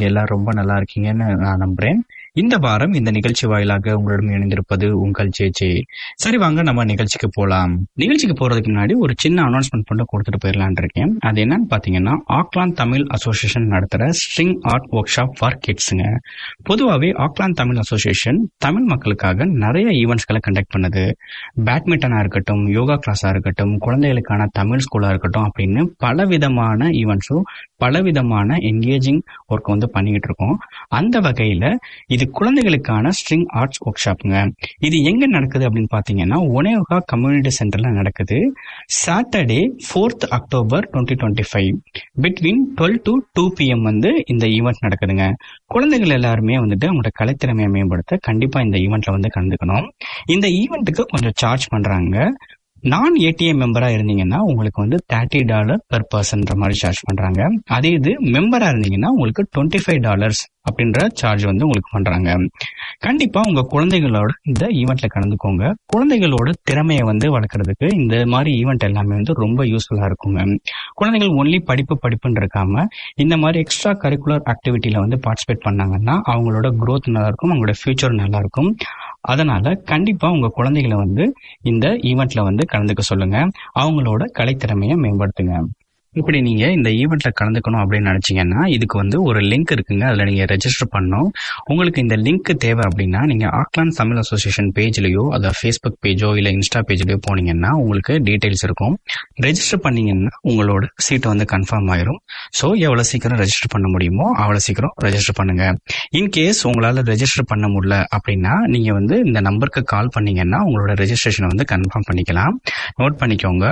நீங்க எல்லாரும் ரொம்ப நல்லா இருக்கீங்கன்னு நான் நம்புறேன். இந்த வாரம் இந்த நிகழ்ச்சி வாயிலாக உங்களிடம் இணைந்திருப்பது உங்கள் ஜே. சரி, வாங்க நம்ம நிகழ்ச்சிக்கு போலாம். நிகழ்ச்சிக்கு போறதுக்கு முன்னாடி ஒரு சின்ன அனௌன்ஸ்மெண்ட் பண்ணி கொடுத்துட்டு போயிடலான் இருக்கேன். அது என்னன்னு பாத்தீங்கன்னா, ஆக்லாந்து தமிழ் அசோசியேஷன் நடத்துற string art workshop for கிட்ஸுங்க. பொதுவாகவே ஆக்லாந்து தமிழ் அசோசியேஷன் தமிழ் மக்களுக்காக நிறைய ஈவெண்ட்ஸ்களை கண்டக்ட் பண்ணுது. பேட்மிண்டனா இருக்கட்டும், யோகா கிளாஸா இருக்கட்டும், குழந்தைகளுக்கான தமிழ் ஸ்கூலா இருக்கட்டும் அப்படின்னு பலவிதமான ஈவெண்ட்ஸும் பலவிதமான என்கேஜிங் ஒர்க் வந்து பண்ணிக்கிட்டு இருக்கோம். அந்த வகையில இது குழந்தைகளுக்கான ஸ்ட்ரிங் ஆர்ட்ஸ் ஒர்க் ஷாப்புங்க. இது எங்க நடக்குது அப்படின்னு பாத்தீங்கன்னா, ஒனேகா கம்யூனிட்டி சென்டர்ல நடக்குது. Saturday 4th October 2025 between 12 to 2 PM வந்து இந்த ஈவெண்ட் நடக்குதுங்க. குழந்தைகள் எல்லாருமே வந்துட்டு அவங்களோட கலைத்திறமையை மேம்படுத்த கண்டிப்பா இந்த ஈவெண்ட்ல வந்து கலந்துக்கணும். இந்த ஈவெண்ட்டுக்கு கொஞ்சம் சார்ஜ் பண்றாங்க. நான் ஏடிஎம் மெம்பரா இருந்தீங்கன்னா உங்களுக்கு வந்து $30 பெர் பர்சன்ற மாதிரி சார்ஜ் பண்றாங்க. அதே இது மெம்பரா இருந்தீங்கன்னா உங்களுக்கு $25 அப்படின்ற சார்ஜ் வந்து உங்களுக்கு பண்றாங்க. கண்டிப்பா உங்க குழந்தைகளோட இந்த ஈவெண்ட்ல கலந்துக்கோங்க. குழந்தைகளோட திறமையை வந்து வளர்க்கறதுக்கு இந்த மாதிரி ஈவெண்ட் எல்லாமே வந்து ரொம்ப யூஸ்ஃபுல்லா இருக்குங்க. குழந்தைகள் ஒன்லி படிப்புன்னு இருக்காம இந்த மாதிரி எக்ஸ்ட்ரா கரிக்குலர் ஆக்டிவிட்டியில வந்து பார்ட்டிசிபேட் பண்ணாங்கன்னா அவங்களோட growth நல்லா இருக்கும், அவங்களோட ஃபியூச்சர் நல்லா இருக்கும். அதனால கண்டிப்பா உங்க குழந்தைகளை வந்து இந்த ஈவெண்ட்ல வந்து கலந்துக்க சொல்லுங்க. அவங்களோட கலைத்திறமையை மேம்படுத்துங்க. இப்படி நீங்க இந்த ஈவெண்ட்ல கலந்துக்கணும் அப்படின்னு நினைச்சீங்கன்னா இதுக்கு வந்து ஒரு லிங்க் இருக்குங்க. அதுல நீங்க ரெஜிஸ்டர் பண்ணணும். உங்களுக்கு இந்த லிங்க் தேவை அப்படின்னா நீங்க ஆக்லாந்து தமிழ் அசோசியேஷன் பேஜ்லயோ அதாவது ஃபேஸ்புக் பேஜோ இல்ல இன்ஸ்டா பேஜ்லயோ போனீங்கன்னா உங்களுக்கு டீடைல்ஸ் இருக்கும். ரெஜிஸ்டர் பண்ணீங்கன்னா உங்களோட சீட் வந்து கன்ஃபார்ம் ஆயிரும். ஸோ எவ்வளவு சீக்கிரம் ரெஜிஸ்டர் பண்ண முடியுமோ அவ்வளவு சீக்கிரம் ரெஜிஸ்டர் பண்ணுங்க. இன்கேஸ் உங்களால ரெஜிஸ்டர் பண்ண முடியல அப்படின்னா நீங்க வந்து இந்த நம்பருக்கு கால் பண்ணீங்கன்னா உங்களோட ரெஜிஸ்ட்ரேஷனை வந்து கன்ஃபார்ம் பண்ணிக்கலாம். நோட் பண்ணிக்கோங்க,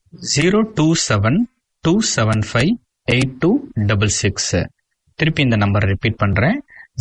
027-275-8266. திருப்பி இந்த நம்பரை ரிப்பீட் பண்றேன்,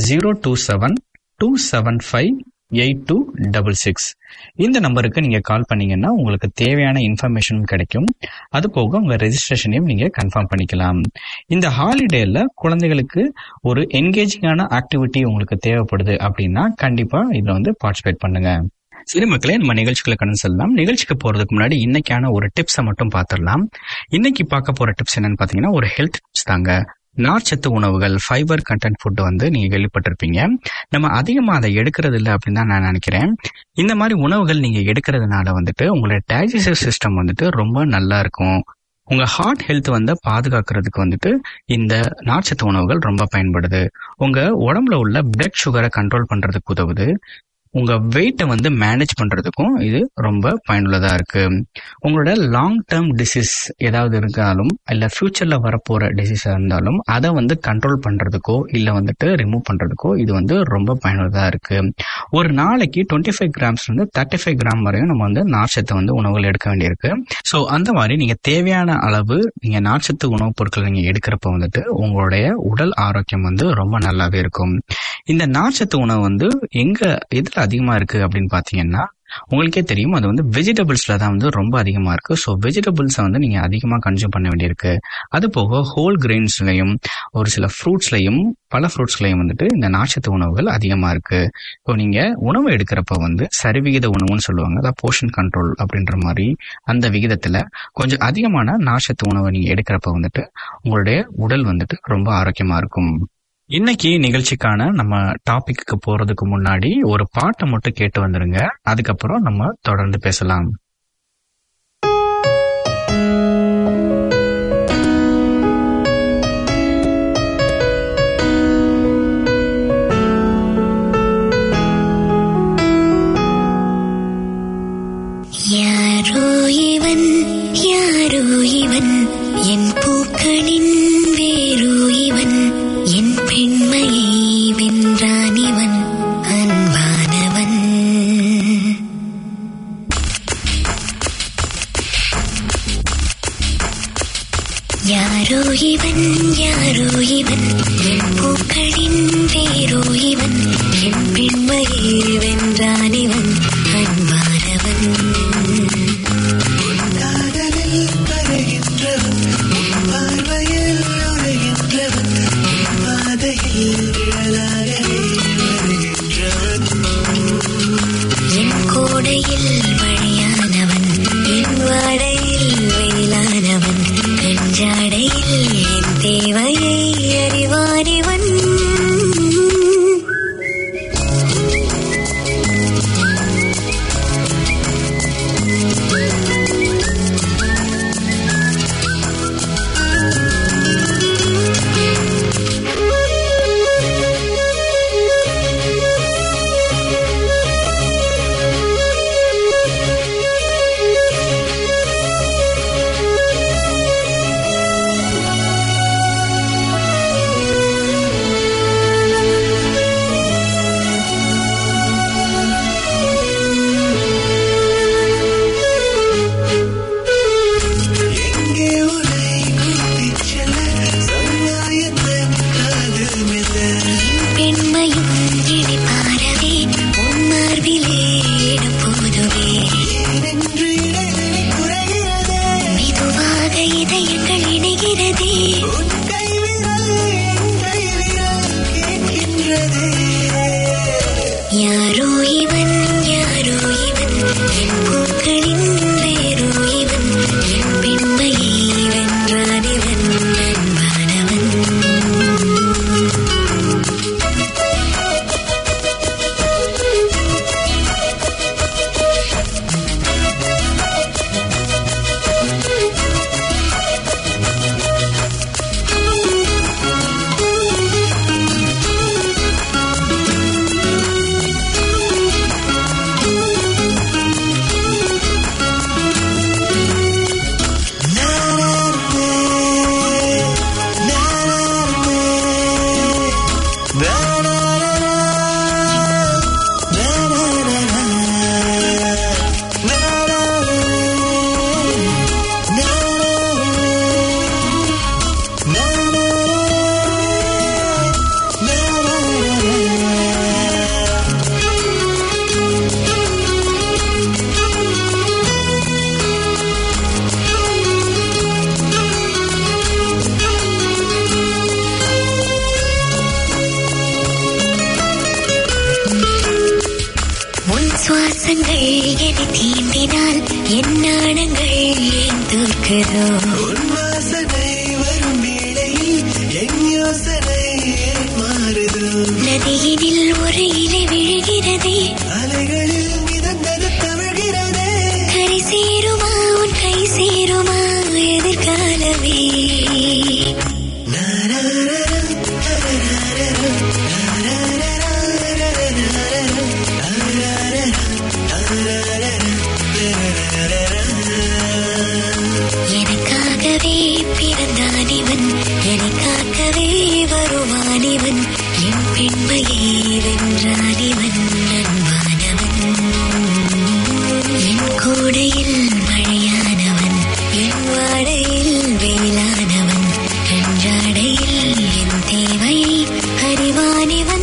027-275-8266. இந்த நம்பருக்கு நீங்க கால் பண்ணீங்கன்னா உங்களுக்கு தேவையான இன்ஃபர்மேஷன் கிடைக்கும். அது போக உங்க ரெஜிஸ்ட்ரேஷனையும் நீங்க கன்ஃபார்ம் பண்ணிக்கலாம். இந்த ஹாலிடேல குழந்தைகளுக்கு ஒரு என்கேஜிங்கான ஆக்டிவிட்டி உங்களுக்கு தேவைப்படுது அப்படின்னா கண்டிப்பா இதுல வந்து பார்ட்டிசிபேட் பண்ணுங்க. சரி மக்களே, நம்ம நிகழ்ச்சிகளை கடந்து செல்லலாம். நிகழ்ச்சிக்கு போறதுக்கு முன்னாடி இன்னைக்கான ஒரு டிப்ஸை மட்டும் பார்த்துடலாம். இன்னைக்கு பார்க்க போற டிப்ஸ் என்னன்னு பாத்தீங்கன்னா ஒரு ஹெல்த் டிப்ஸ் தாங்க. நார்ச்சத்து உணவுகள், ஃபைபர் கண்டென்ட் ஃபுட் வந்து நீங்க கேள்விப்பட்டிருப்பீங்க. நம்ம அதிகமா அதை எடுக்கிறது இல்லை அப்படின்னு தான் நான் நினைக்கிறேன். இந்த மாதிரி உணவுகள் நீங்க எடுக்கிறதுனால வந்துட்டு உங்களோட டைஜஸ்டிவ் சிஸ்டம் வந்துட்டு ரொம்ப நல்லா இருக்கும். உங்க ஹார்ட் ஹெல்த் வந்து பாதுகாக்கிறதுக்கு வந்துட்டு இந்த நார்ச்சத்து உணவுகள் ரொம்ப பயன்படுது. உங்க உடம்புல உள்ள பிளட் சுகரை கண்ட்ரோல் பண்றதுக்கு உதவுது. உங்க வெயிட்டை வந்து மேனேஜ் பண்றதுக்கும் இது ரொம்ப பயனுள்ளதா இருக்கு. உங்களோட லாங் டேர்ம் டிசீஸ் ஏதாவது இருந்தாலும் இல்ல ஃபியூச்சர்ல வரப்போற டிசீஸா இருந்தாலும் அதை வந்து கண்ட்ரோல் பண்றதுக்கோ இல்ல வந்துட்டு ரிமூவ் பண்றதுக்கோ இது வந்து ரொம்ப பயனுள்ளதா இருக்கு. ஒரு நாளைக்கு 25 கிராம்ஸ்ல இருந்து 35 கிராம் வரையும் நம்ம வந்து நார்ச்சத்து வந்து உணவுகள் எடுக்க வேண்டியிருக்கு. ஸோ அந்த மாதிரி நீங்க தேவையான அளவு நீங்க நார்ச்சத்து உணவுப் பொருட்கள் நீங்க எடுக்கிறப்ப வந்துட்டு உங்களுடைய உடல் ஆரோக்கியம் வந்து ரொம்ப நல்லாவே இருக்கும். இந்த நார்ச்சத்து உணவு வந்து எதுல அதிகமா இருக்கு அப்படின்னு பாத்தீங்கன்னா உங்களுக்கே தெரியும், அது வந்து வெஜிடபிள்ஸ்ல தான் வந்து ரொம்ப அதிகமா இருக்கு. ஸோ வெஜிடபிள்ஸை வந்து நீங்க அதிகமா கன்சியூம் பண்ண வேண்டியிருக்கு. அது போக ஹோல் கிரெயின்ஸ்லயும் ஒரு சில ஃப்ரூட்ஸ்லயும் பல ஃப்ரூட்ஸ்லயும் வந்துட்டு இந்த நார்ச்சத்து உணவுகள் அதிகமா இருக்கு. இப்போ நீங்க உணவு எடுக்கிறப்ப வந்து சரிவிகித உணவுன்னு சொல்லுவாங்க, அதாவது போர்ஷன் கண்ட்ரோல் அப்படின்ற மாதிரி அந்த விகிதத்துல கொஞ்சம் அதிகமான நார்ச்சத்து உணவை நீங்க எடுக்கிறப்ப வந்துட்டு உங்களுடைய உடல் வந்துட்டு ரொம்ப ஆரோக்கியமா இருக்கும். இன்னைக்கு நிகழ்ச்சிக்கான நம்ம டாபிக்கு போறதுக்கு முன்னாடி ஒரு பாட்டை மட்டும் கேட்டு வந்துருங்க. அதுக்கப்புறம் நம்ம தொடர்ந்து பேசலாம். யாரோ இவன் யாரோ இவன் என் பூக்களின் வேரோ இவன் என் பெண்மையை வென்றான் இவன் அன்பானவன். யாரோ இவன் யாரோ இவன் என் பூக்களின் வேரோ இவன் என் பெண்மையை வென்றான் இவன் அன்பானவன். என் கோடையில் மழையானவன் என் வாடையில் வெயிலானவன் கஞ்சாடையில் என் தேவையை அறிவானிவன். சுவாசங்கள் என்னை தீண்டினால் என் நாணங்கள் ஏன் தூக்குதோ? வாசனை வரும் வேளையில் என் யோசனை ஏன் மாறுதோ? நதியினில் ஒரு இலை விழுகிறதே, அலைகளில் மிதந்தது தவழ்கிறதே. கரை சேருமா உன் கை சேருமா எதிர்காலமே? எனக்காகவே பிறந்தானிவன், எனக்காகவே வருவானிவன், என் பெண்மையை வென்றானிவன், அன்பானவன், என் கோடையில் மழையானவன், என் வாடையில் வெயிலானவன், அன்றாடையில் என் தேவையை அறிவானிவன்.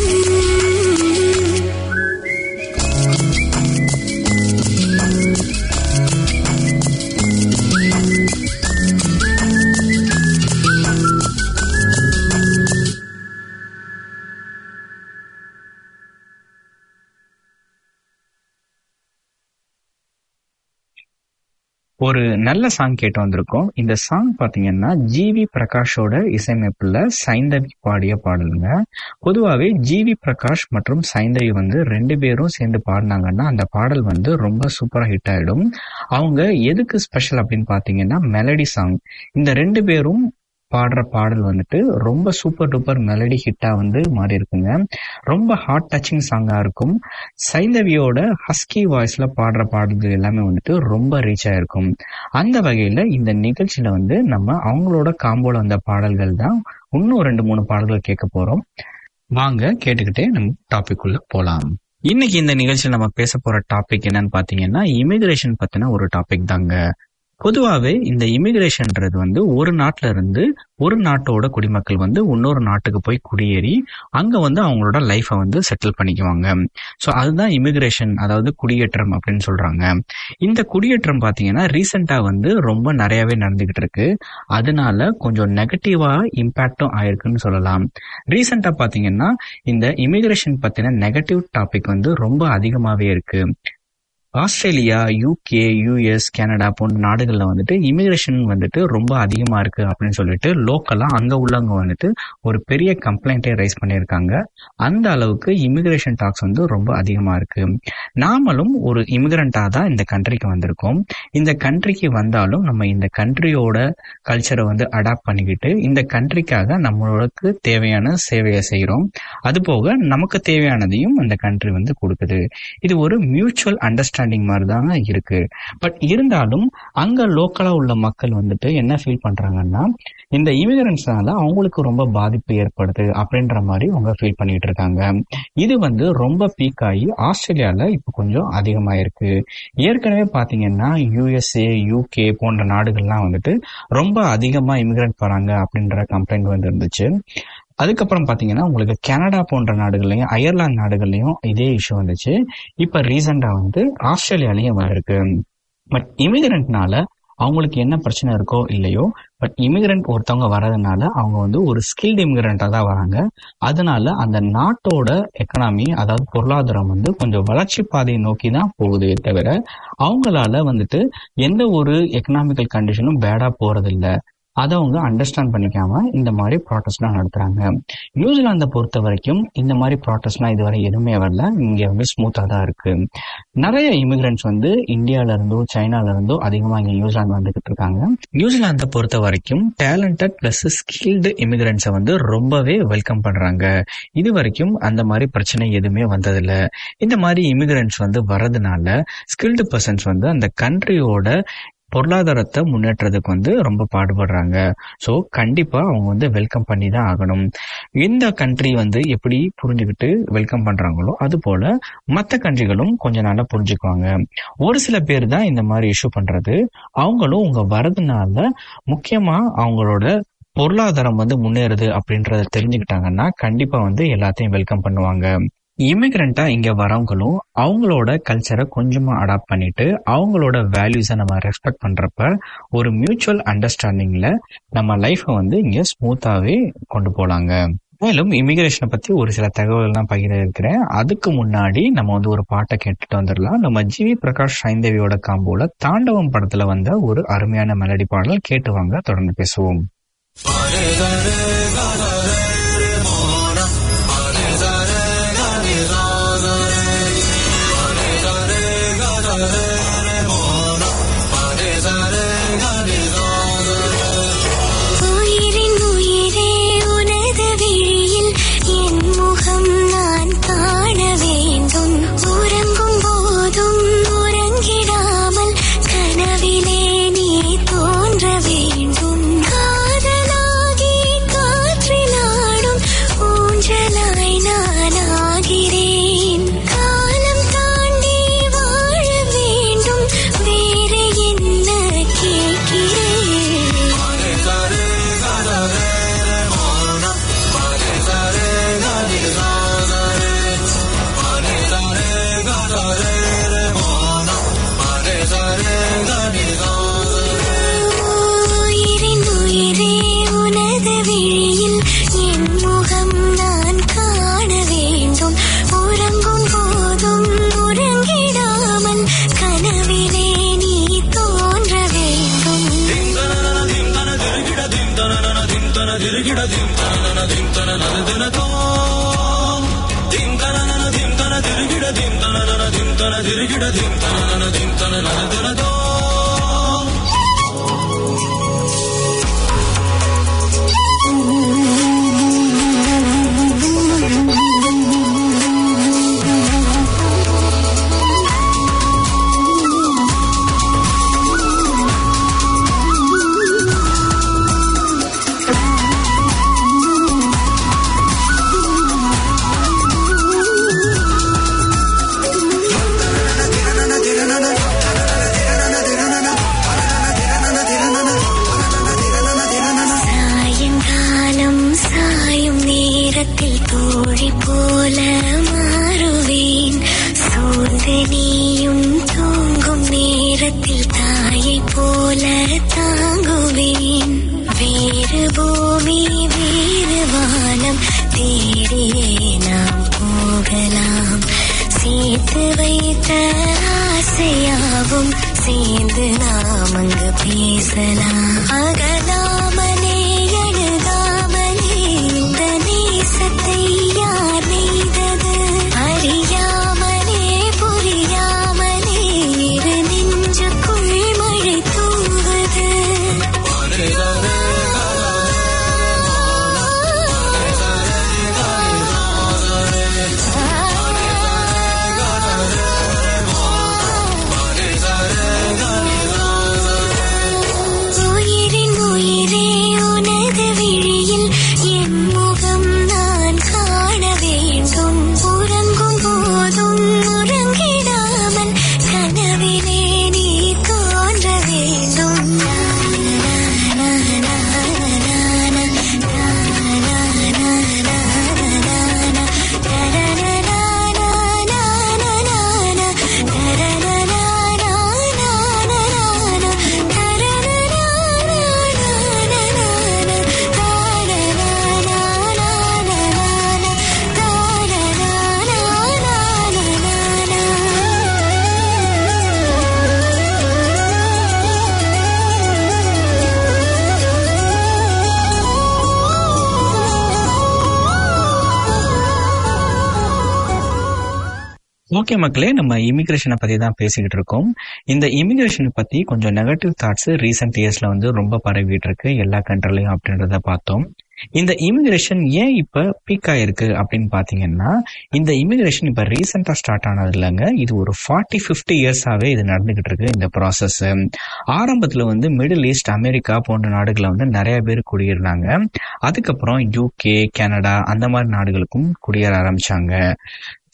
ஒரு நல்ல சாங் கேட்டு வந்திருக்கோம். இந்த சாங் பாத்தீங்கன்னா ஜிவி பிரகாஷோட இசையமைப்புல சைந்தவி பாடிய பாடலுங்க. பொதுவாகவே ஜிவி பிரகாஷ் மற்றும் சைந்தவி வந்து 2 பேரும் சேர்ந்து பாடினாங்கன்னா அந்த பாடல் வந்து ரொம்ப சூப்பரா ஹிட் ஆயிடும். அவங்க எதுக்கு ஸ்பெஷல் அப்படின்னு பாத்தீங்கன்னா மெலடி சாங். இந்த 2 பேரும் பாடுற பாடல் வந்துட்டு ரொம்ப சூப்பர் டூப்பர் மெலடி ஹிட்டா வந்து மாறி இருக்குங்க. ரொம்ப ஹார்ட் டச்சிங் சாங்கா இருக்கும். சைந்தவியோட ஹஸ்கி வாய்ஸ்ல பாடுற பாடல்கள் எல்லாமே வந்துட்டு ரொம்ப ரீச் ஆயிருக்கும். அந்த வகையில இந்த நிகழ்ச்சியில வந்து நம்ம அவங்களோட காம்போல வந்த பாடல்கள் தான் இன்னும் 2-3 பாடல்கள் கேட்க போறோம். வாங்க கேட்டுக்கிட்டே நம்ம டாபிக் உள்ள போலாம். இன்னைக்கு இந்த நிகழ்ச்சியில் நம்ம பேச போற டாபிக் என்னன்னு பாத்தீங்கன்னா இமிகிரேஷன் பத்தின ஒரு டாபிக் தாங்க. பொதுவாகவே இந்த இமிகிரேஷன்ன்றது வந்து ஒரு நாட்டுல இருந்து ஒரு நாட்டோட குடிமக்கள் வந்து இன்னொரு நாட்டுக்கு போய் குடியேறி அங்க வந்து அவங்களோட லைஃபை வந்து செட்டில் பண்ணிக்குவாங்க. ஸோ அதுதான் இமிகிரேஷன், அதாவது குடியேற்றம் அப்படின்னு சொல்றாங்க. இந்த குடியேற்றம் பாத்தீங்கன்னா ரீசெண்டா வந்து ரொம்ப நிறையவே நடந்துகிட்டு இருக்கு. அதனால கொஞ்சம் நெகட்டிவா இம்பாக்டும் ஆயிருக்குன்னு சொல்லலாம். ரீசெண்டா பாத்தீங்கன்னா இந்த இமிகிரேஷன் பத்தின நெகட்டிவ் டாபிக் வந்து ரொம்ப அதிகமாவே இருக்கு. ஆஸ்திரேலியா, யூகே, யூஎஸ், கனடா போன்ற நாடுகள்ல வந்துட்டு இமிகிரேஷன் வந்துட்டு ரொம்ப அதிகமா இருக்கு அப்படின்னு சொல்லிட்டு லோக்கலா அங்க உள்ளவங்க வந்துட்டு ஒரு பெரிய கம்ப்ளைண்டே ரைஸ் பண்ணியிருக்காங்க. அந்த அளவுக்கு இமிகிரேஷன் டாக்ஸ் வந்து ரொம்ப அதிகமா இருக்கு. நாமளும் ஒரு இமிகிரண்டா தான் இந்த கண்ட்ரிக்கு வந்திருக்கோம். இந்த கண்ட்ரிக்கு வந்தாலும் நம்ம இந்த கண்ட்ரியோட கல்ச்சரை வந்து அடாப்ட் பண்ணிக்கிட்டு இந்த கண்ட்ரிக்காக நம்மளுக்கு தேவையான சேவையை செய்யறோம். அது போக நமக்கு தேவையானதையும் அந்த கண்ட்ரி வந்து கொடுக்குது. இது ஒரு மியூச்சுவல் அண்டர்ஸ்டாண்டிங் மாதிரி தான் இருக்கு. பட் இருந்தாலும் அங்க லோக்கலா உள்ள மக்கள் வந்துட்டு என்ன ஃபீல் பண்றாங்கன்னா இந்த இமிகிரன்ஸ்னால அவங்களுக்கு ரொம்ப பாதிப்பு ஏற்படுது அப்படின்ற மாதிரி அவங்க ஃபீல் பண்ணிட்டு இருக்காங்க. இது வந்து ரொம்ப பீக் ஆகி ஆஸ்திரேலியால இப்ப கொஞ்சம் அதிகமாயிருக்கு. ஏற்கனவே பாத்தீங்கன்னா யூஎஸ்ஏ, யூகே போன்ற நாடுகள்லாம் வந்துட்டு ரொம்ப அதிகமா இமிகிரண்ட் வராங்க அப்படின்ற கம்ப்ளைண்ட் வந்து இருந்துச்சு. அதுக்கப்புறம் பாத்தீங்கன்னா உங்களுக்கு கனடா போன்ற நாடுகள்லயும் அயர்லாந்து நாடுகள்லயும் இதே இஷ்யூ வந்துச்சு. இப்ப ரீசெண்டா வந்து ஆஸ்திரேலியாலயும் இருக்கு. பட் இமிகிரண்ட்னால அவங்களுக்கு என்ன பிரச்சனை இருக்கோ இல்லையோ, பட் இமிகிரண்ட் ஒருத்தவங்க வர்றதுனால அவங்க வந்து ஒரு ஸ்கில்டு இமிகிரண்டா தான் வராங்க. அதனால அந்த நாட்டோட எக்கனாமி, அதாவது பொருளாதாரம் வந்து கொஞ்சம் வளர்ச்சி பாதையை நோக்கி தான் போகுதே தவிர அவங்களால வந்துட்டு எந்த ஒரு எக்கனாமிக்கல் கண்டிஷனும் பேடா போறது இல்லை. அதை அவங்க அண்டர்ஸ்டாண்ட் பண்ணிக்காம இந்த மாதிரி ப்ராட்டஸ்ட்லாம் நடத்துறாங்க. நியூசிலாந்தை பொறுத்த வரைக்கும் இந்த மாதிரி ப்ராட்டஸ்ட்லாம் இதுவரை எதுவுமே வரல. இங்க வந்து ஸ்மூத்தா தான் இருக்கு. நிறைய இமிகிரண்ட்ஸ் வந்து இந்தியால இருந்தோ சைனால இருந்தோ அதிகமா இங்க நியூசிலாந்து வந்துகிட்டு இருக்காங்க. நியூசிலாந்தை பொறுத்த வரைக்கும் டேலண்டட் பிளஸ் ஸ்கில்டு இமிகிரண்ட்ஸை வந்து ரொம்பவே வெல்கம் பண்றாங்க. இது வரைக்கும் அந்த மாதிரி பிரச்சனை எதுவுமே வந்ததில்லை. இந்த மாதிரி இமிகிரண்ட்ஸ் வந்து வர்றதுனால ஸ்கில்டு பர்சன்ஸ் வந்து அந்த கண்ட்ரியோட பொருளாதாரத்தை முன்னேற்றதுக்கு வந்து ரொம்ப பாடுபடுறாங்க. ஸோ கண்டிப்பா அவங்க வந்து வெல்கம் பண்ணி தான் ஆகணும். இந்த கண்ட்ரி வந்து எப்படி புரிஞ்சுக்கிட்டு வெல்கம் பண்றாங்களோ அது போல மற்ற கண்ட்ரிகளும் கொஞ்ச நாளா புரிஞ்சுக்குவாங்க. ஒரு சில பேர் தான் இந்த மாதிரி இஷ்யூ பண்றது. அவங்களும் உங்க வரதுனால முக்கியமா அவங்களோட பொருளாதாரம் வந்து முன்னேறுது அப்படின்றத தெரிஞ்சுக்கிட்டாங்கன்னா கண்டிப்பா வந்து எல்லாத்தையும் வெல்கம் பண்ணுவாங்க. இமிகிரண்டா இங்க வரவங்களும் அவங்களோட கல்ச்சரை கொஞ்சமா அடாப்ட் பண்ணிட்டு அவங்களோட வேல்யூஸை நம்ம ரெஸ்பெக்ட் பண்றப்ப ஒரு மியூச்சுவல் அண்டர்ஸ்டாண்டிங்ல நம்ம லைஃபை வந்து இங்க ஸ்மூத்தாவே கொண்டு போலாங்க. மேலும் இமிகிரேஷனை பத்தி ஒரு சில தகவல்கள்லாம் பகிர இருக்கிறேன். அதுக்கு முன்னாடி நம்ம வந்து ஒரு பாட்டை கேட்டுட்டு வந்துடலாம். நம்ம ஜிவி பிரகாஷ் சைந்தேவியோட காம்போல தாண்டவம் படத்துல வந்த ஒரு அருமையான மெலடி பாடல் கேட்டு வாங்க, தொடர்ந்து பேசுவோம். ஓகே மக்களே, நம்ம இமிகிரேஷனை பத்தி தான் பேசிக்கிட்டு இருக்கோம். இந்த இமிகிரேஷனை பத்தி கொஞ்சம் நெகட்டிவ் தாட்ஸ் ரீசெண்ட் இயர்ஸ்ல வந்து ரொம்ப பரவிட்டு இருக்கு எல்லா கண்ட்ரிலையும் அப்படின்றத பார்த்தோம். இந்த இமிகிரேஷன் ஏன் இப்ப பீக் ஆயிருக்கு அப்படின்னு பாத்தீங்கன்னா, இந்த இமிகிரேஷன் இப்ப ரீசெண்டா ஸ்டார்ட் ஆனது இல்லைங்க. இது ஒரு 40-50 இயர்ஸாவே இது நடந்துகிட்டு இருக்கு இந்த ப்ராசஸ். ஆரம்பத்துல வந்து மிடில் ஈஸ்ட், அமெரிக்கா போன்ற நாடுகளை வந்து நிறைய பேர் குடியேறினாங்க. அதுக்கப்புறம் UK, கனடா அந்த மாதிரி நாடுகளுக்கும் குடியேற ஆரம்பிச்சாங்க.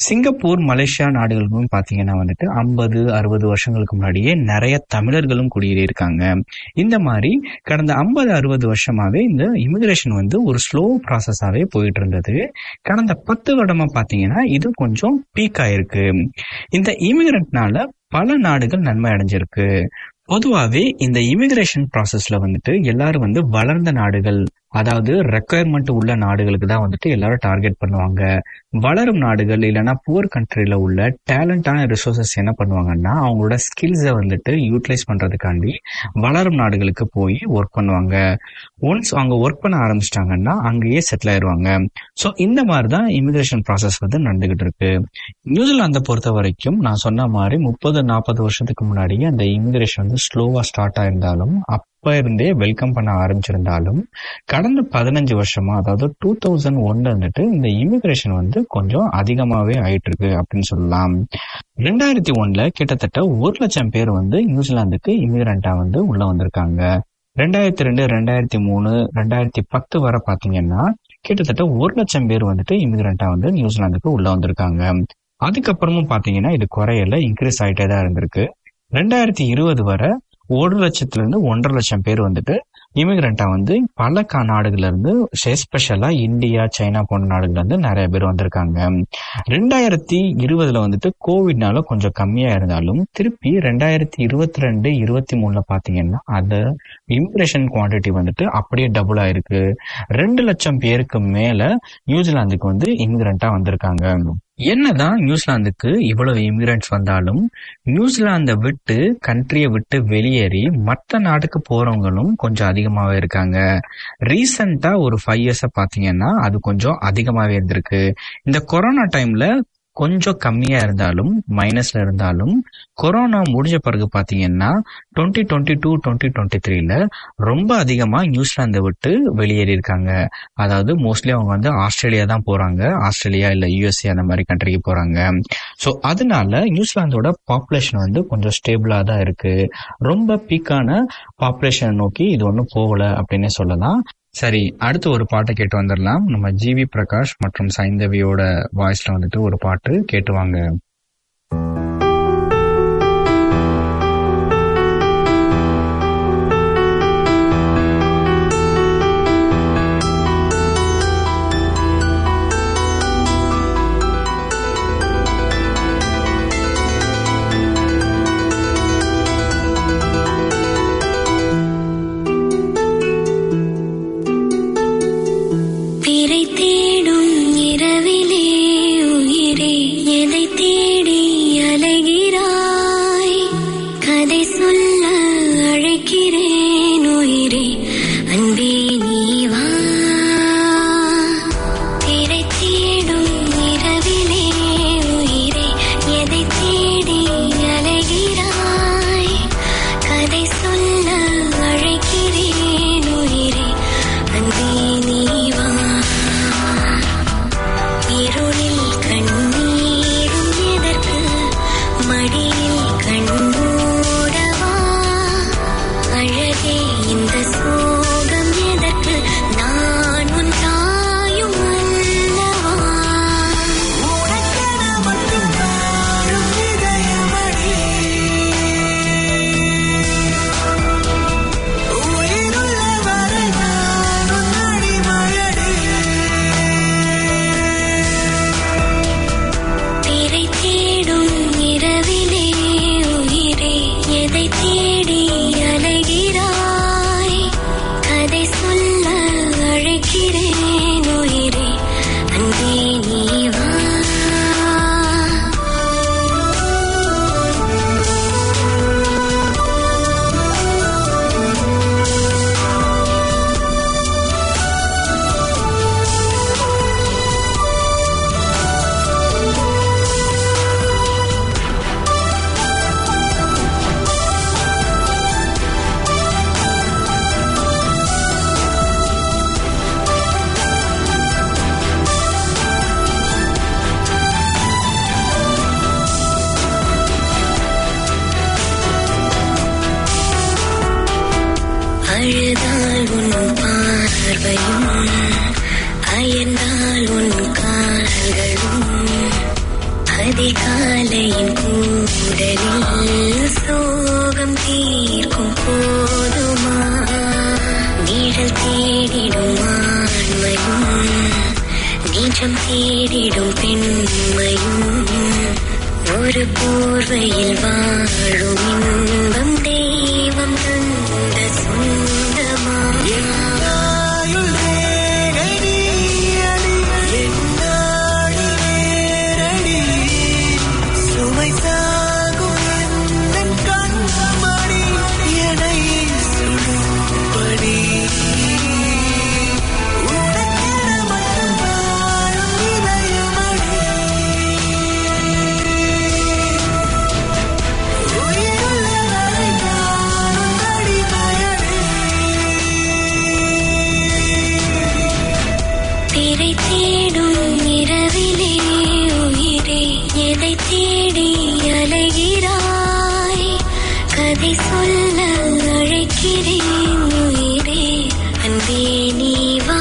சிங்கப்பூர், மலேசியா நாடுகளுக்கும் பாத்தீங்கன்னா வந்துட்டு 50-60 வருஷங்களுக்கு முன்னாடியே நிறைய தமிழர்களும் குடியேறியிருக்காங்க. இந்த மாதிரி கடந்த 50-60 வருஷமாவே இந்த இமிகிரேஷன் வந்து ஒரு ஸ்லோ ப்ராசஸாவே போயிட்டு இருந்தது. கடந்த 10 வருடமா பாத்தீங்கன்னா இது கொஞ்சம் பீக் ஆயிருக்கு. இந்த இமிகிரண்ட்னால பல நாடுகள் நன்மை அடைஞ்சிருக்கு. பொதுவாவே இந்த இமிகிரேஷன் ப்ராசஸ்ல வந்துட்டு எல்லாரும் வந்து வளர்ந்த நாடுகள், அதாவது ரெக்குயர்மெண்ட் உள்ள நாடுகளுக்கு தான் வந்துட்டு எல்லாரும் டார்கெட் பண்ணுவாங்க. வளரும் நாடுகள் இல்லைன்னா புவர் கண்ட்ரில உள்ள டேலண்டான ரிசோர்சஸ் என்ன பண்ணுவாங்கன்னா அவங்களோட ஸ்கில்ஸை வந்துட்டு யூட்டிலைஸ் பண்றதுக்காண்டி வளரும் நாடுகளுக்கு போய் ஒர்க் பண்ணுவாங்க. ஒன்ஸ் அவங்க ஒர்க் பண்ண ஆரம்பிச்சிட்டாங்கன்னா அங்கேயே செட்டில் ஆயிடுவாங்க. ஸோ இந்த மாதிரி தான் இமிகிரேஷன் ப்ராசஸ் வந்து நடந்துகிட்டு இருக்கு. நியூசிலாந்தை பொறுத்த வரைக்கும் நான் சொன்ன மாதிரி 30-40 வருஷத்துக்கு முன்னாடியே அந்த இமிகிரேஷன் வந்து ஸ்லோவா ஸ்டார்ட் ஆயிருந்தாலும் அப்ப இருந்தே வெல்கம் பண்ண ஆரம்பிச்சிருந்தாலும் கடந்த 15 வருஷமா, அதாவது 2001 வந்துட்டு இந்த இமிகிரேஷன் வந்து கொஞ்சம் அதிகமாவே ஆயிட்டு இருக்கு அப்படின்னு சொல்லலாம். 2001 கிட்டத்தட்ட 1 லட்சம் பேர் வந்து நியூசிலாந்துக்கு இமிகிரண்டா வந்து உள்ள வந்திருக்காங்க. 2002, 2003, 2010 வரை பாத்தீங்கன்னா கிட்டத்தட்ட 1 லட்சம் பேர் வந்துட்டு இமிகிரண்டா வந்து நியூசிலாந்துக்கு உள்ள வந்திருக்காங்க. அதுக்கப்புறமும் பாத்தீங்கன்னா இது குறையல, இன்க்ரீஸ் ஆயிட்டே தான் இருந்திருக்கு. 2020 வரை 1 லட்சத்துல 1.5 லட்சம் பேர் வந்துட்டு இமிகிரண்டா வந்து பல நாடுகள்ல இருந்து, எஸ்பெஷலா இந்தியா, சைனா போன்ற நாடுகள்ல இருந்து நிறைய பேர் வந்திருக்காங்க. 2020 வந்துட்டு கோவிட்னால கொஞ்சம் கம்மியா இருந்தாலும் திருப்பி 2022, 2023 பாத்தீங்கன்னா அந்த இமிகிரேஷன் குவான்டிட்டி வந்துட்டு அப்படியே டபுள் ஆயிருக்கு. 2 லட்சம் பேருக்கு மேல நியூசிலாந்துக்கு வந்து இமிகிரண்டா வந்திருக்காங்க. என்னதான் நியூசிலாந்துக்கு இவ்வளவு இமிகிரண்ட்ஸ் வந்தாலும் நியூசிலாந்தை விட்டு, கண்ட்ரியை விட்டு வெளியேறி மற்ற நாட்டுக்கு போறவங்களும் கொஞ்சம் அதிகமாவே இருக்காங்க. ரீசெண்டா ஒரு 5 இயர்ஸ பாத்தீங்கன்னா அது கொஞ்சம் அதிகமாவே இருந்திருக்கு. இந்த கொரோனா டைம்ல கொஞ்சம் கம்மியா இருந்தாலும், மைனஸ்ல இருந்தாலும், கொரோனா முடிஞ்ச பிறகு பாத்தீங்கன்னா 2022, 2023 ரொம்ப அதிகமா நியூசிலாந்தை விட்டு வெளியேறி இருக்காங்க. அதாவது மோஸ்ட்லி அவங்க வந்து ஆஸ்திரேலியா தான் போறாங்க, ஆஸ்திரேலியா இல்ல USA அந்த மாதிரி கண்ட்ரிக்கு போறாங்க. ஸோ அதனால நியூசிலாந்தோட பாப்புலேஷன் வந்து கொஞ்சம் ஸ்டேபிளா தான் இருக்கு. ரொம்ப பீக்கான பாப்புலேஷன் நோக்கி இது ஒன்றும் போகல அப்படின்னே சொல்லலாம். சரி, அடுத்து ஒரு பாட்டை கேட்டு வந்துடலாம். நம்ம ஜிவி பிரகாஷ் மற்றும் சைந்தவியோட வாய்ஸ்ல வந்துட்டு ஒரு பாட்டு கேட்டுவாங்க. அதிகாலையின் கூடலில் சோகம் தீர்க்கும் போதுமா நிழல் தேடிடும் ஆண்மையும் நீச்சம் தேடிடும் பெண்மையும் ஒரு போர்வையில் வாழும் இன்பம் தெய்வம் தந்த சொந்தமா சொல்ல அழைக்கிறேன் உயிரே அன்பே நீ வா.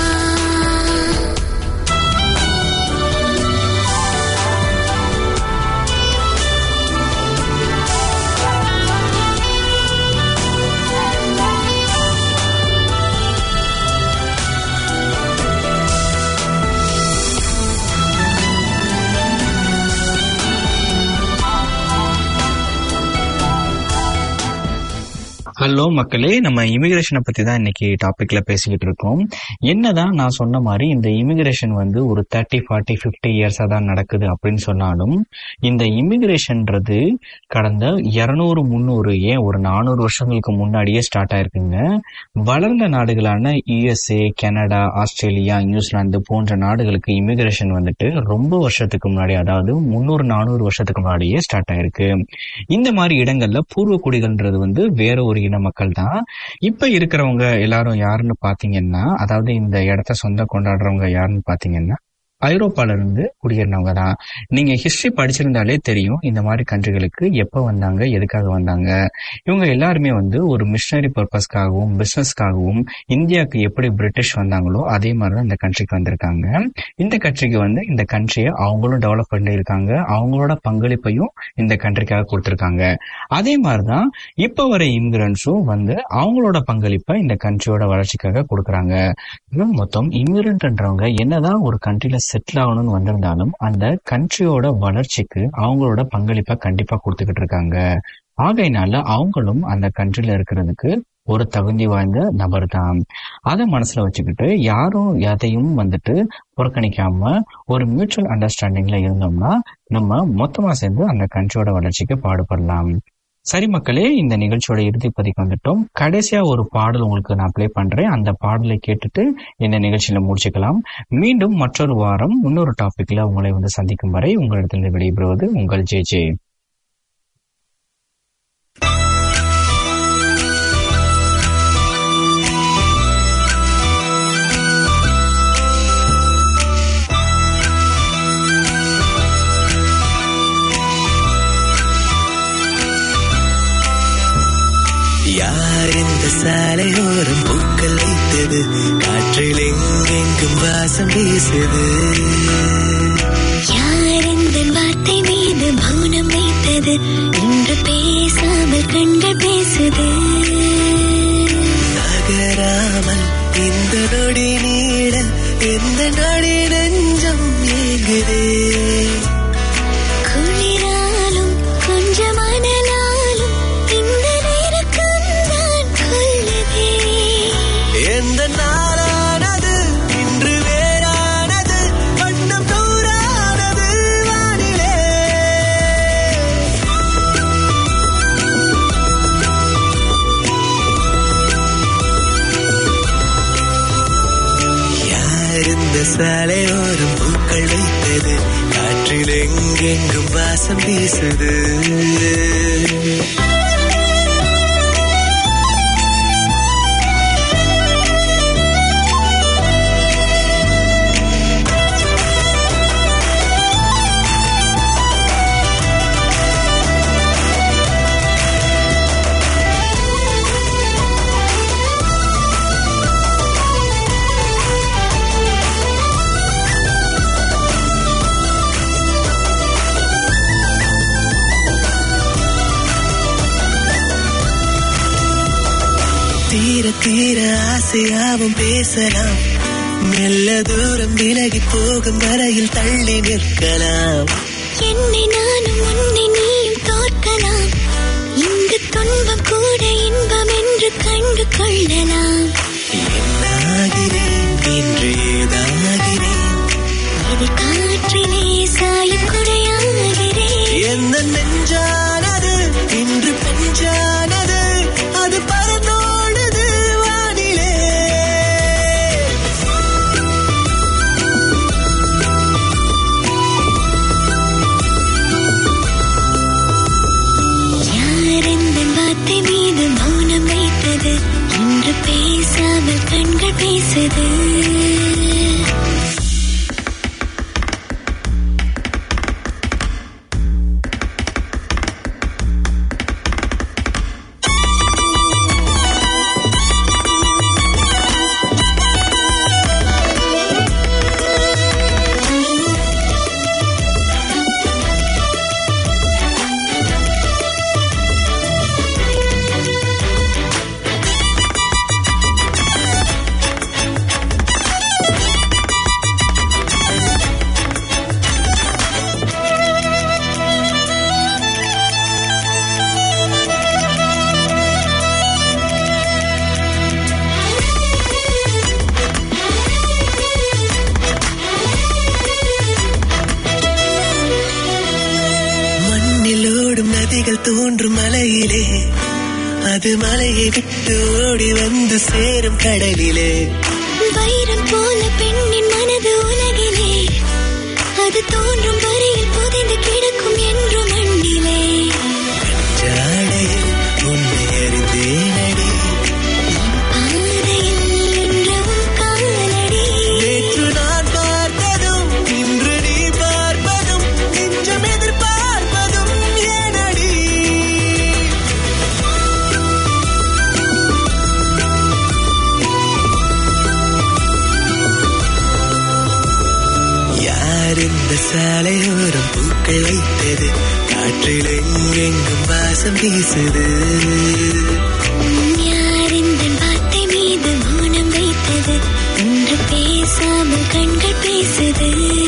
ஹலோ மக்களே, நம்ம இமிகிரேஷனை பத்தி தான் இன்னைக்கு டாபிக்ல பேசிக்கிட்டு இருக்கோம். என்னதான் நான் சொன்ன மாதிரி இந்த இமிகிரேஷன் வந்து ஒரு 30, 40, 50 இயர்ஸா தான் நடக்குது அப்படின்னு சொன்னாலும் இந்த இமிகிரேஷன்ன்றது கடந்த 200, 300 ஏன் ஒரு 400 வருஷங்களுக்கு முன்னாடியே ஸ்டார்ட் ஆயிருக்குங்க. வளர்ந்த நாடுகளான USA, கனடா, ஆஸ்திரேலியா, நியூசிலாந்து போன்ற நாடுகளுக்கு இமிகிரேஷன் வந்துட்டு ரொம்ப வருஷத்துக்கு முன்னாடி, அதாவது 300, 400 வருஷத்துக்கு முன்னாடியே ஸ்டார்ட் ஆயிருக்கு. இந்த மாதிரி இடங்கள்ல பூர்வ குடிகள்ன்றது வந்து வேற ஒரு இன மக்கள் தான். இப்ப இருக்கிறவங்க எல்லாரும் யாருன்னு பாத்தீங்கன்னா, அதாவது இந்த இடத்த சொந்த கொண்டாடுறவங்க யாருன்னு பாத்தீங்கன்னா ஐரோப்பால இருந்து குடியேறினவங்க தான். நீங்க ஹிஸ்டரி படிச்சிருந்தாலே தெரியும் இந்த மாதிரி கண்ட்ரிகளுக்கு எப்ப வந்தாங்க, எதுக்காக வந்தாங்க. இவங்க எல்லாருமே வந்து ஒரு மிஷனரி பர்பஸ்க்காகவும் பிசினஸ்க்காகவும் இந்தியாவுக்கு எப்படி பிரிட்டிஷ் வந்தாங்களோ அதே மாதிரிதான் இந்த கண்ட்ரிக்கு வந்திருக்காங்க. இந்த கண்ட்ரிக்கு வந்து இந்த கண்ட்ரியை அவங்களும் டெவலப் பண்ணிருக்காங்க, அவங்களோட பங்களிப்பையும் இந்த கண்ட்ரிக்காக கொடுத்திருக்காங்க. அதே மாதிரிதான் இப்ப வர இமிகிரன்ஸும் வந்து அவங்களோட பங்களிப்பை இந்த கண்ட்ரியோட வளர்ச்சிக்காக கொடுக்கறாங்க. மொத்தம் இமிகிரன்ட்ன்றவங்க என்னதான் ஒரு கண்ட்ரில செட்டில் ஆகணும்னு வந்திருந்தாலும் அந்த கண்ட்ரியோட வளர்ச்சிக்கு அவங்களோட பங்களிப்பை கண்டிப்பா கொடுத்துக்கிட்டு இருக்காங்க. ஆகையினால அவங்களும் அந்த கண்ட்ரில இருக்கிறதுக்கு ஒரு தகுதி வாய்ந்த நபர் தான். அதை மனசுல வச்சுக்கிட்டு யாரும் எதையும் வந்துட்டு புறக்கணிக்காம ஒரு மியூச்சுவல் அண்டர்ஸ்டாண்டிங்ல இருந்தோம்னா நம்ம மொத்தமா சேர்ந்து அந்த கண்ட்ரியோட வளர்ச்சிக்கு பாடுபடலாம். சரி மக்களே, இந்த நிகழ்ச்சியோட இறுதி பதிக்கு வந்துட்டோம். கடைசியா ஒரு பாடல் உங்களுக்கு நான் ப்ளே பண்றேன். அந்த பாடலை கேட்டுட்டு இந்த நிகழ்ச்சியில முடிச்சுக்கலாம். மீண்டும் மற்றொரு வாரம் இன்னொரு டாபிக்ல உங்களை வந்து சந்திக்கும் வரை உங்களிடத்திலிருந்து விடைபெறுவது உங்கள் ஜே. யார் இந்த சாலையோரம் பூக்கள் வைத்தது, காற்றில் எங்கெங்கும் வாசம் வீசுது. யார் இந்த வார்த்தை மீது மௌனம் வைத்தது, இன்று பேசாமல் கண்கள் பேசுது. நகராமல் இந்த நொடி நீட எந்த நொடி நெஞ்சம் ஏங்குதே. குளிராலும் கொஞ்சம் அனலாலும் இந்த நெருக்கம் தான் கொள்ளுதே. எந்த நாளானது இன்று வேறானது, வண்ணம் தூரானது வானிலே. யார் இந்த சாலையோரம் பூக்கள் வைத்தது, காற்றில் எங்கெங்கும் வாசம் வீசுது. தீர ஆசையாவும் பேசலாம். மெல்ல தூரம் விலகி போகும் வரையில் தள்ளி நிற்கலாம். என்னை நானும் உன்னை நீயும் தோற்கலாம். இங்கு துன்பம் கூட இன்பம் என்று கண்டு கொள்ளலாம். என்னாகிறேன் என்று ஏதாகிறேன், இது காற்றிலே சாயும் குடையாகிறேன். எந்த நெஞ்சானது இன்று பெஞ்சானது, அது பறந்தோடுது வானிலே. யார் இந்த வார்த்தை மீது மௌனம் வைத்தது, இன்று பேசாமல் கண்கள் பேசுது. நதிகள் தோன்றும் மலையிலே, அது மலையை விட்டு ஓடி வந்து சேரும் கடலிலே. வைரம் போல பெண்ணின் மனது உலகிலே, அது தோன்றும் வரையில் புதைந்து கிடக்கும் என்று மண்ணிலே. ஜாடையில் உன்னை அறிந்தேனடி, பாதையில் என்றும் காலடி. நேற்று நான் பார்த்ததும் இன்று நீ பார்ப்பதும், நெஞ்சம் எதிர்பார்ப்பதும் ஏனடி? யார் இந்த சாலையோரம் பூக்கள் வைத்தது, காற்றில் எங்கெங்கும் வாசம் வீசுது. யார் இந்த வார்த்தை மீது மௌனம் வைத்தது, இன்று பேசாமல் கண்கள் பேசுது.